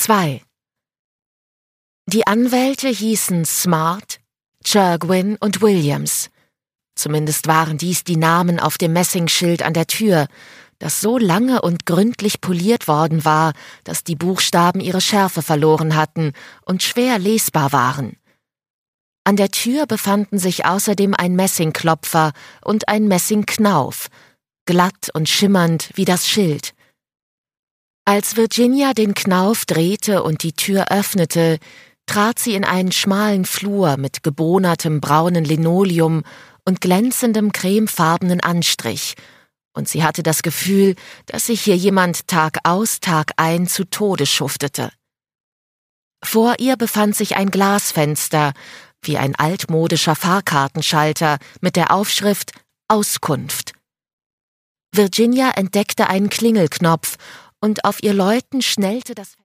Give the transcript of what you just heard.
2. Die Anwälte hießen Smart, Chergwin und Williams. Zumindest waren dies die Namen auf dem Messingschild an der Tür, das so lange und gründlich poliert worden war, dass die Buchstaben ihre Schärfe verloren hatten und schwer lesbar waren. An der Tür befanden sich außerdem ein Messingklopfer und ein Messingknauf, glatt und schimmernd wie das Schild. Als Virginia den Knauf drehte und die Tür öffnete, trat sie in einen schmalen Flur mit gebohnertem braunen Linoleum und glänzendem cremefarbenen Anstrich, und sie hatte das Gefühl, dass sich hier jemand Tag aus, Tag ein zu Tode schuftete. Vor ihr befand sich ein Glasfenster, wie ein altmodischer Fahrkartenschalter mit der Aufschrift »Auskunft«. Virginia entdeckte einen Klingelknopf, und auf ihr Läuten schnellte das